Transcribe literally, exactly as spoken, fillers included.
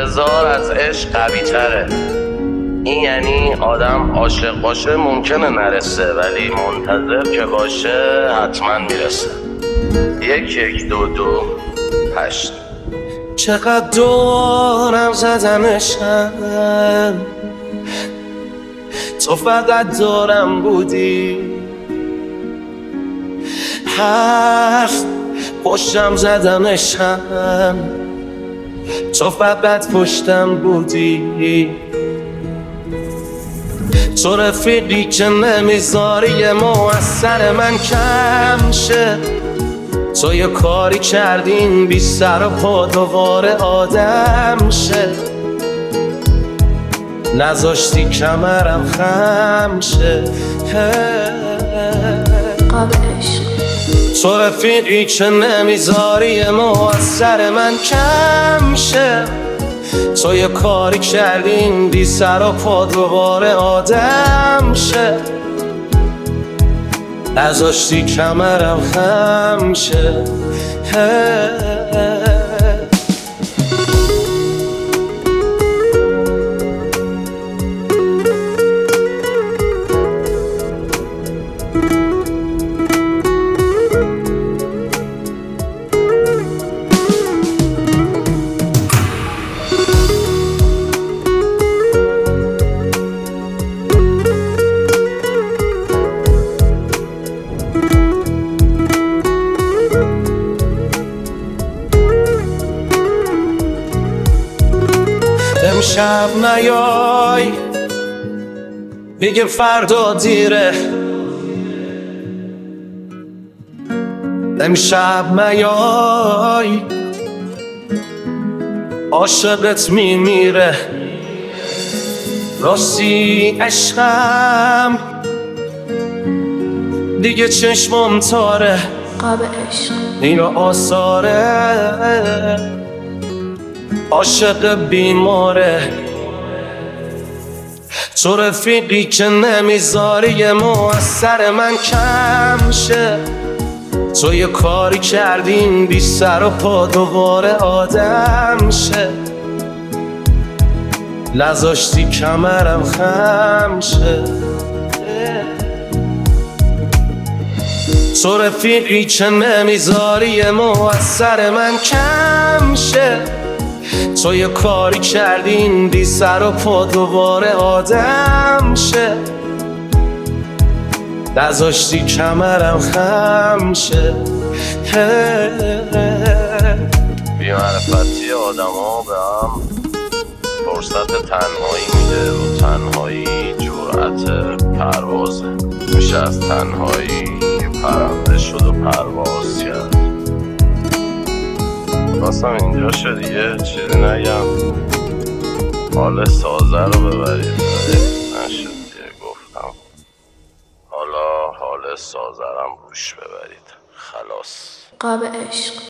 انتظار از عشق قوی تره. این یعنی آدم عاشق باشه ممکنه نرسه، ولی منتظر که باشه حتما میرسه. یک یک دو دو هشت. چقدر دورم زدمشم، تو فقط دورم بودی. حرف پشتم زدمشم، تو فقط پشتم بودی. تو رفیقی که نمیذاری موثر من کم شه. تو یه کاری کردین بی سر و پا دوباره آدم شه. نذاشتی کمرم خم شه. قاب عشق. تو رفیقی که نمیذاری موثر من کم شه. تو یه کاری کردین بی سر و پا دوباره آدم شه. نذاشتی کمرم خم شه. امشب نیای بگه فردا دیره. امشب نیای عاشقت میمیره. راستی عشقم دیگه چشمم تاره. قاب عشق. اینو آثاره عاشق بیماره. تو رفیقی که نمیذاری موثر من کم شه. تو یه کاری کردین بی سر و پا دوباره آدم شه. نذاشتی کمرم خم شه. تو رفیقی که نمیذاری موثر من کم شه. تو یه کاری کردین بی سر و پا دوباره آدم شه. نذاشتی کمرم خم شه. بی معرفتی آدم ها به هم فرصت تنهایی میده و تنهایی جرأت پروازه. میشه از تنهایی پرنده شد و پرواز کرد. خواستم اینجا شد دیگه چیزی نگم، حال سازه رو ببرید. نشد دیگه گفتم حالا حال سازه رو روش ببرید. خلاص. قاب عشق.